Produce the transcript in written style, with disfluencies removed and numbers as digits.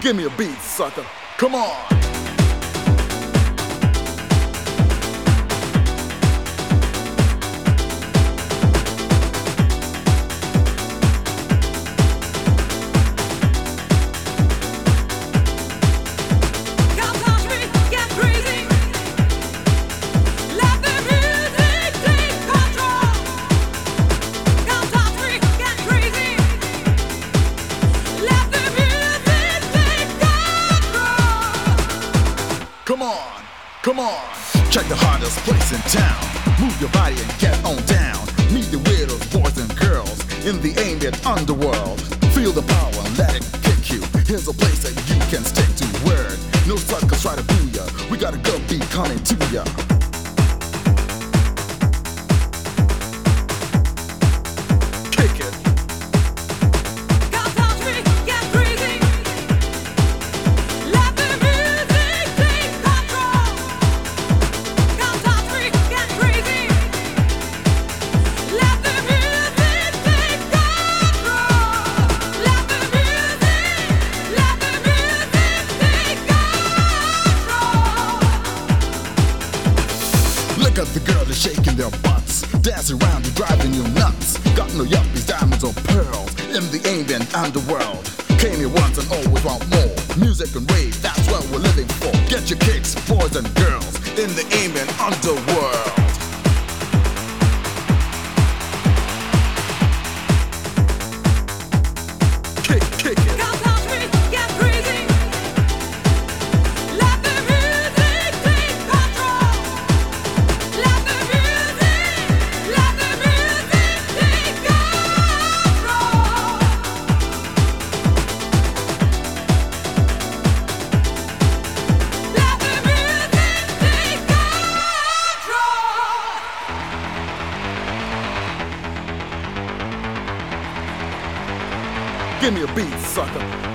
Give me a beat, sucker. Come on. Come on, check the hottest place in town. Move your body and get on down. Meet the widows, boys and girls in the ambient underworld. Feel the power and let it kick you. Here's a place that you can stick to. Word, no suckers try to boo ya. We got a good beat coming to ya. Kick it. Look at the girls, they're shaking their butts. Dance around, you're driving you nuts. Got no yuppies, diamonds or pearls in the ambient underworld. Came here once and always want more. Music and rave, that's what we're living for. Get your kicks, boys and girls, in the ambient underworld. Kick it. Give me a beat, sucker.